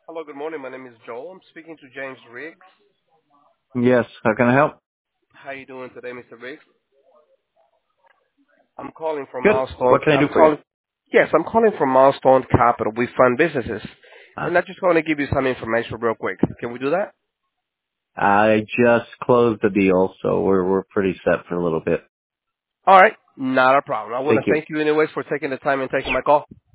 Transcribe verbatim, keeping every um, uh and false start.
Hello, good morning. My name is Joel. I'm speaking to James Riggs. Yes, how can I help? How you doing today, Mister Riggs? I'm calling from Good. Milestone. What can I do I'm for you? calling. Yes, I'm calling from Milestone Capital. We fund businesses, Huh? and I just want to give you some information real quick. Can we do that? I just closed the deal, so we're we're pretty set for a little bit. All right, not a problem. I want Thank to you. thank you anyways for taking the time and taking my call.